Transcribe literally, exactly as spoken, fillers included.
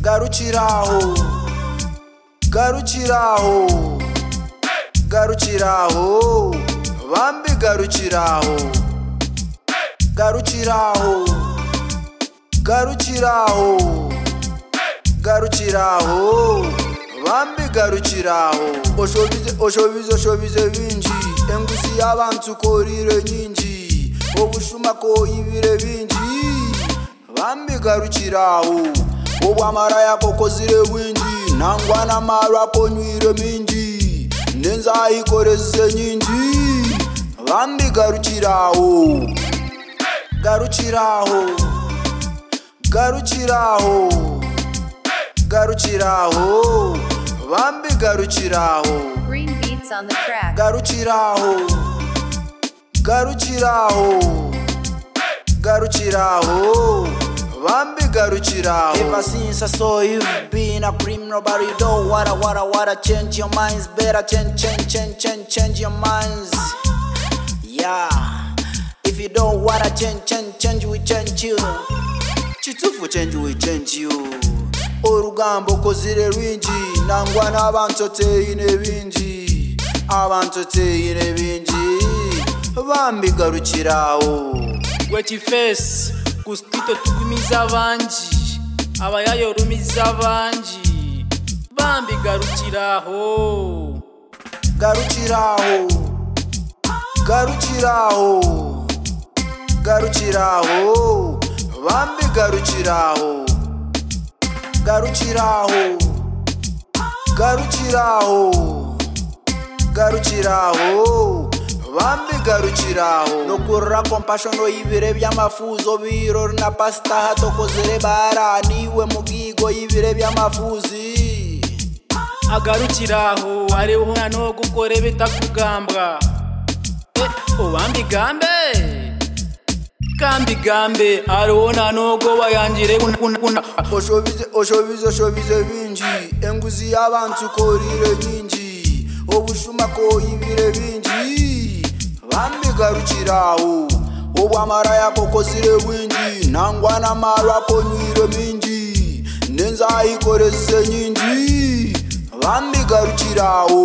Garukiraho, garukiraho, garukiraho, bambi garukiraho, garukiraho, garukiraho, garukiraho, bambi garukiraho. Oshobize, oshobize, oshobize binji, engusi y'abantu korire nyinji, obushuma ko ibire binji, bambi garukiraho. Obwamara yako kozire winji, nangwa n'amara ko nywire minji, nenza ikoreze nyinji, bambi garukiraho, garukiraho, garukiraho, garukiraho, bambi garukiraho. Green beats on the track. Garukiraho, garukiraho, garukiraho, bambi garukiraho. Ever since I saw you being a cream, nobody don't wanna, wanna, wanna change your minds. Better change, change, change, change, change your minds. Yeah, if you don't wanna change, change, change, we change you. Chitufu change, we change you. Orugambo kozire rwinji, nangwa n'abantu teyine binji, abantu teyine binji, bambi garukiraho. Wechifesi kuspito tukumiza banji, abayayo rumiza banji, bambi garukiraho, garukiraho, garukiraho, garukiraho, bambi garukiraho, garukiraho, garukiraho, garukiraho, bambi garukiraho. Nokurra compassion no ibire by'amafuzo biro na pasta hatokozere bara niwe mugigo ibire by'amafuzi. Agarukiraho ariho no gukore bitakugambwa. Eh, obambi gambe kambi gambe ariho no bayangire. Oshobize, oshobize, oshobize binji, enguzi y'abantu korire nyinji, obushuma ko ibire binji, bambi garukiraho. Obwamara yako kozire winji, nangwa n'amara ko nywire minji, nenza ikoreze nyinji, bambi garukiraho.